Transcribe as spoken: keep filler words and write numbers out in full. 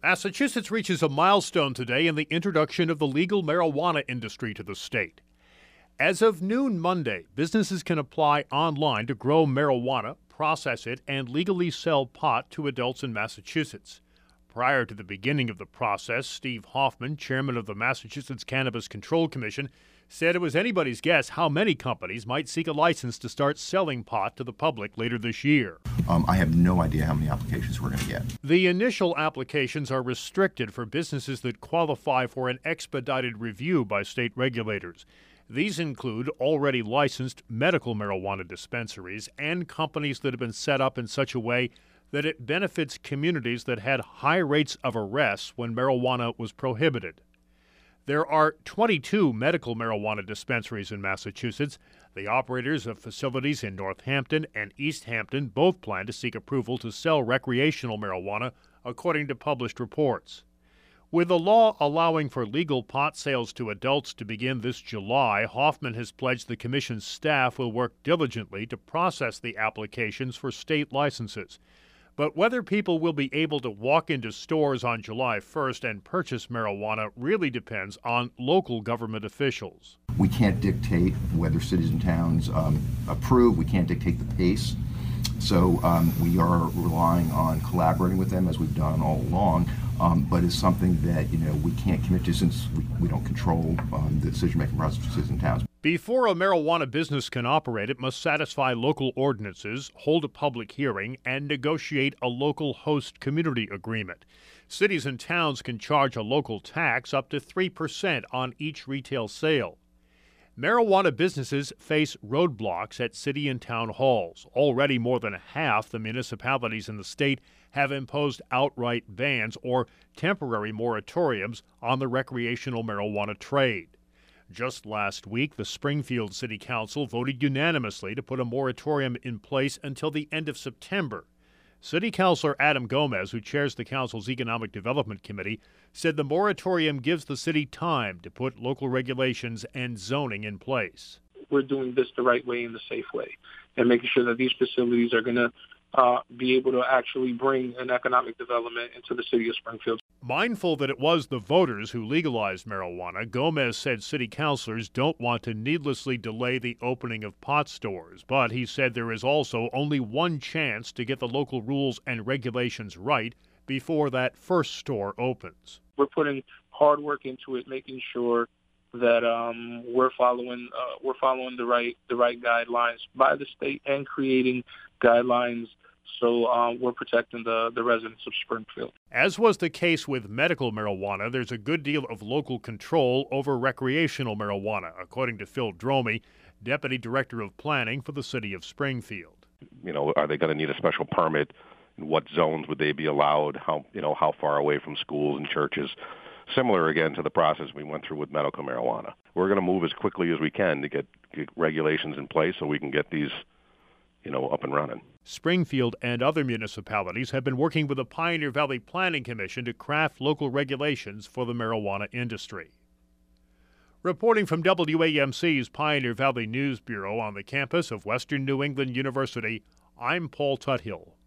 Massachusetts reaches a milestone today in the introduction of the legal marijuana industry to the state. As of noon Monday, businesses can apply online to grow marijuana, process it, and legally sell pot to adults in Massachusetts. Prior to the beginning of the process, Steve Hoffman, chairman of the Massachusetts Cannabis Control Commission, said it was anybody's guess how many companies might seek a license to start selling pot to the public later this year. Um, I have no idea how many applications we're going to get. The initial applications are restricted for businesses that qualify for an expedited review by state regulators. These include already licensed medical marijuana dispensaries and companies that have been set up in such a way that it benefits communities that had high rates of arrests when marijuana was prohibited. There are twenty-two medical marijuana dispensaries in Massachusetts. The operators of facilities in Northampton and East Hampton both plan to seek approval to sell recreational marijuana, according to published reports. With the law allowing for legal pot sales to adults to begin this July, Hoffman has pledged the commission's staff will work diligently to process the applications for state licenses. But whether people will be able to walk into stores on July first and purchase marijuana really depends on local government officials. We can't dictate whether cities and towns um, approve. We can't dictate the pace. So um, we are relying on collaborating with them as we've done all along. Um, but it's something that, you know, we can't commit to since we, we don't control um, the decision-making process for cities and towns. Before a marijuana business can operate, it must satisfy local ordinances, hold a public hearing, and negotiate a local host community agreement. Cities and towns can charge a local tax up to three percent on each retail sale. Marijuana businesses face roadblocks at city and town halls. Already more than half the municipalities in the state have imposed outright bans or temporary moratoriums on the recreational marijuana trade. Just last week, the Springfield City Council voted unanimously to put a moratorium in place until the end of September. City Councilor Adam Gomez, who chairs the council's Economic Development Committee, said the moratorium gives the city time to put local regulations and zoning in place. We're doing this the right way and the safe way, and making sure that these facilities are going to uh, be able to actually bring an economic development into the city of Springfield. Mindful that it was the voters who legalized marijuana, Gomez said city councilors don't want to needlessly delay the opening of pot stores. But he said there is also only one chance to get the local rules and regulations right before that first store opens. We're putting hard work into it, making sure that um, we're following uh, we're following the right the right guidelines by the state and creating guidelines. So uh, we're protecting the, the residents of Springfield. As was the case with medical marijuana, there's a good deal of local control over recreational marijuana, according to Phil Dromey, Deputy Director of Planning for the City of Springfield. You know, are they going to need a special permit? In what zones would they be allowed? How, you know, how far away from schools and churches? Similar, again, to the process we went through with medical marijuana. We're going to move as quickly as we can to get, get regulations in place so we can get these, you know, up and running. Springfield and other municipalities have been working with the Pioneer Valley Planning Commission to craft local regulations for the marijuana industry. Reporting from W A M C's Pioneer Valley News Bureau on the campus of Western New England University, I'm Paul Tuthill.